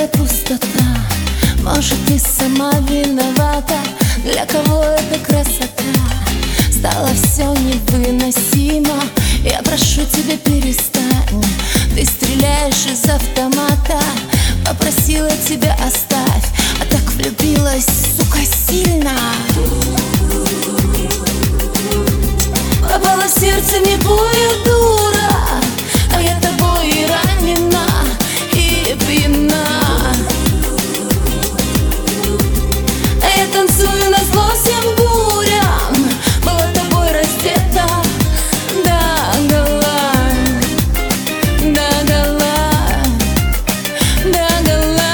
пустота. Может, ты сама виновата, для кого эта красота стало все невыносимо. Я прошу тебя, перестань. Ты стреляешь из автомата, попросила тебя оставь, а так влюбилась, сука, сильно. Попала в сердце, не будет, дура, а я тобой и ранена, и пьяна. А я танцую назло всем бурям, была тобой раздета догола, догола, догола.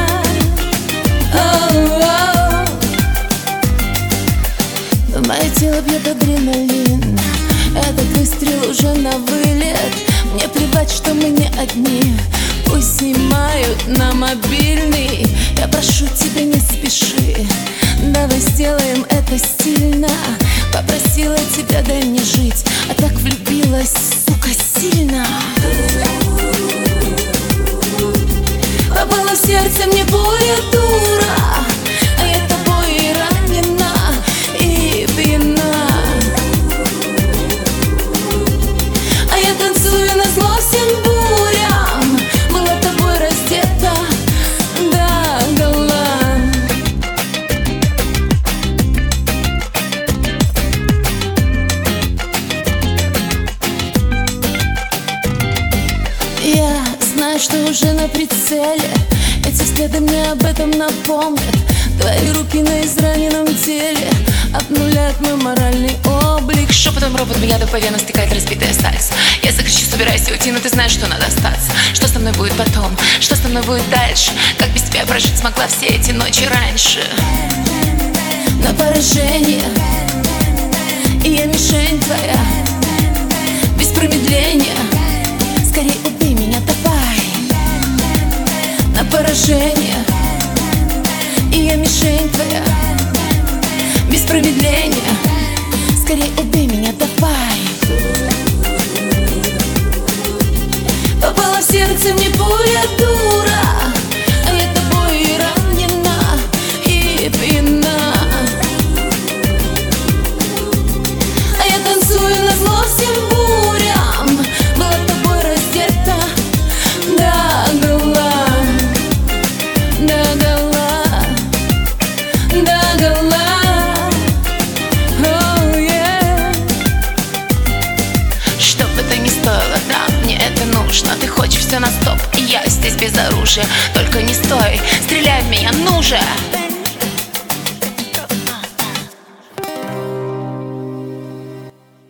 Мое тело бьет адреналин, этот выстрел уже на вылет. Мне плевать, что мы не одни, пусть снимают на мобильный. Я прошу тебя, не спеши, давай сделаем это стильно. Попросила тебя, дай мне жить, а так влюбилась, сука, сильно. Попала в сердце, мне будет, дура, а я тобой и ранена, и пьяна. А я танцую назло всем бурям, была тобой раздета догола. Я знаю, что уже на прицеле, эти взгляды мне об этом напомнят. Твои руки на израненном теле обнуляют мой моральный облик. Шепотом робот меня до по венам стекает разбитая сальса. Я закричу, собирайся уйти, но ты знаешь, что надо остаться. Что со мной будет потом, что со мной будет дальше? Как без тебя прожить смогла все эти ночи раньше? На поражение, и я мишень твоя, без промедления, скорей убей меня, давай. На поражение, и я мишень твоя, без промедления, скорей убей меня, давай. Попала в сердце, мне пуля, дура, а я тобой и ранена, и пьяна. А я танцую назло всем бурям, была тобой раздета догола, догола, догола. Oh, yeah. Что бы это ни стоило, да, мне это нужно. Ты хочешь все на стоп, и я здесь без оружия. Только не стой, стреляй в меня, ну же!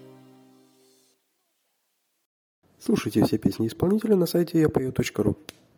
Слушайте все песни исполнителя на сайте yapою.ru.